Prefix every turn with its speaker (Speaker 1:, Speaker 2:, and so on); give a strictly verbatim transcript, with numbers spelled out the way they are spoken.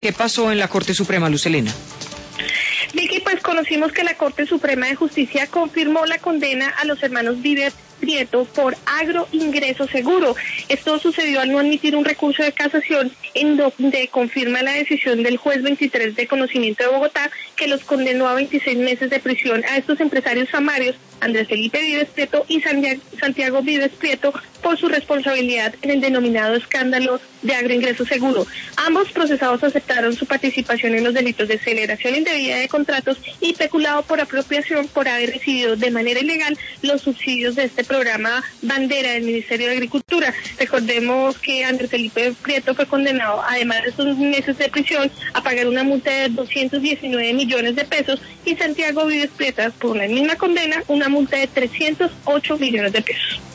Speaker 1: ¿Qué pasó en la Corte Suprema, Lucelena?
Speaker 2: Vicky, pues conocimos que la Corte Suprema de Justicia confirmó la condena a los hermanos Vives Prieto por agroingreso seguro. Esto sucedió al no admitir un recurso de casación en donde confirma la decisión del juez veintitrés de conocimiento de Bogotá que los condenó a veintiséis meses de prisión a estos empresarios samarios, Andrés Felipe Vives Prieto y Santiago Vives Prieto, por su responsabilidad en el denominado escándalo de agroingreso seguro. Ambos procesados aceptaron su participación en los delitos de celebración indebida de contratos y peculado por apropiación por haber recibido de manera ilegal los subsidios de este programa bandera del Ministerio de Agricultura. Recordemos que Andrés Felipe Prieto fue condenado, además de estos meses de prisión, a pagar una multa de doscientos diecinueve millones de pesos y Santiago Vives Prieto, por la misma condena, una multa de trescientos ocho millones de pesos.